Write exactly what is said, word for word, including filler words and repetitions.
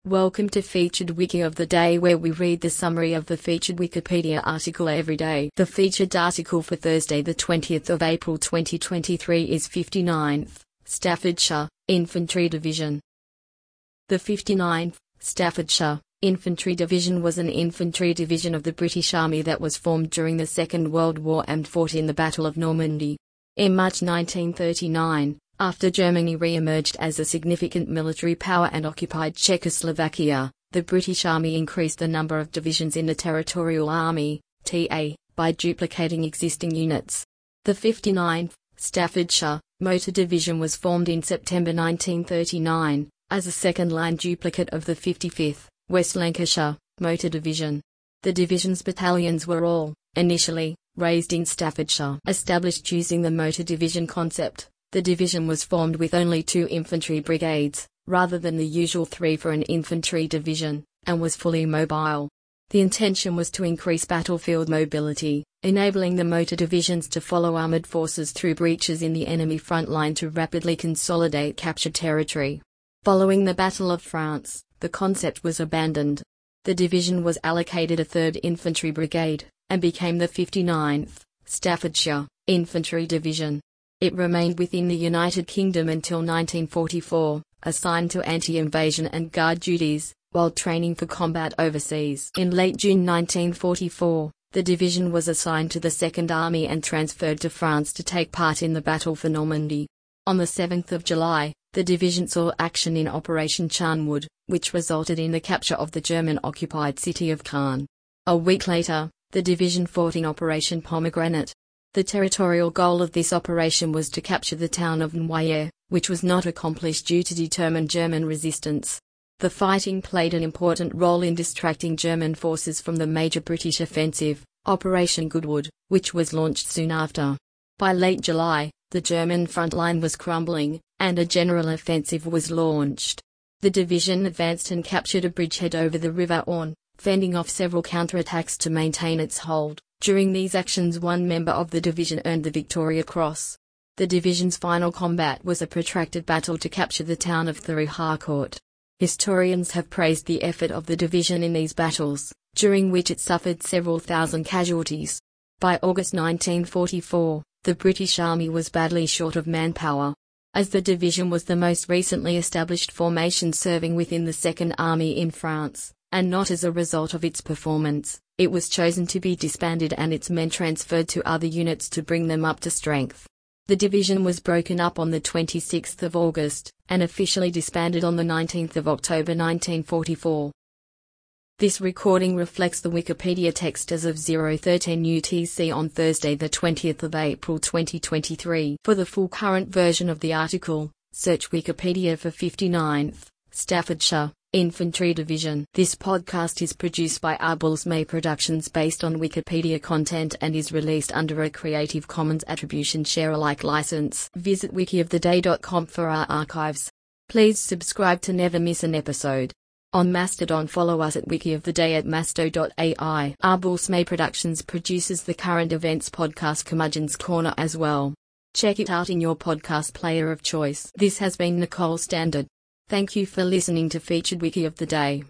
Welcome to Featured Wiki of the Day, where we read the summary of the featured Wikipedia article every day. The featured article for Thursday the twentieth of April twenty twenty-three is fifty-ninth, Staffordshire, Infantry Division. The fifty-ninth, Staffordshire, Infantry Division was an infantry division of the British Army that was formed during the Second World War and fought in the Battle of Normandy. In March nineteen thirty-nine, after Germany re-emerged as a significant military power and occupied Czechoslovakia, the British Army increased the number of divisions in the Territorial Army, T A, by duplicating existing units. The fifty-ninth, Staffordshire, Motor Division was formed in September nineteen thirty-nine, as a second-line duplicate of the fifty-fifth, West Lancashire, Motor Division. The division's battalions were all, initially, raised in Staffordshire. Established using the Motor Division concept, the division was formed with only two infantry brigades, rather than the usual three for an infantry division, and was fully mobile. The intention was to increase battlefield mobility, enabling the motor divisions to follow armoured forces through breaches in the enemy front line to rapidly consolidate captured territory. Following the Battle of France, the concept was abandoned. The division was allocated a third Infantry Brigade, and became the fifty-ninth, Staffordshire, Infantry Division. It remained within the United Kingdom until nineteen forty-four, assigned to anti-invasion and guard duties, while training for combat overseas. In late June nineteen forty-four, the division was assigned to the Second Army and transferred to France to take part in the Battle for Normandy. On the seventh of July, the division saw action in Operation Charnwood, which resulted in the capture of the German-occupied city of Caen. A week later, the division fought in Operation Pomegranate. The territorial goal of this operation was to capture the town of Noyers, which was not accomplished due to determined German resistance. The fighting played an important role in distracting German forces from the major British offensive, Operation Goodwood, which was launched soon after. By late July, the German front line was crumbling, and a general offensive was launched. The division advanced and captured a bridgehead over the River Orne, fending off several counterattacks to maintain its hold. During these actions, one member of the division earned the Victoria Cross. The division's final combat was a protracted battle to capture the town of Theroux Harcourt. Historians have praised the effort of the division in these battles, during which it suffered several thousand casualties. By August nineteen forty-four, the British Army was badly short of manpower. As the division was the most recently established formation serving within the Second Army in France, and not as a result of its performance, it was chosen to be disbanded and its men transferred to other units to bring them up to strength. The division was broken up on the twenty-sixth of August, and officially disbanded on the nineteenth of October nineteen forty-four. This recording reflects the Wikipedia text as of zero thirteen U T C on Thursday the twentieth of April twenty twenty-three. For the full current version of the article, search Wikipedia for fifty-ninth, Staffordshire, Infantry Division. This podcast is produced by Arbels May Productions based on Wikipedia content and is released under a Creative Commons Attribution Share Alike license. Visit wiki of the day dot com for our archives. Please subscribe to never miss an episode. On Mastodon, follow us at Wiki of the Day at masto dot A I. Arbels May Productions produces the current events podcast Curmudgeon's Corner as well. Check it out in your podcast player of choice. This has been Nicole Standard. Thank you for listening to Featured Wiki of the Day.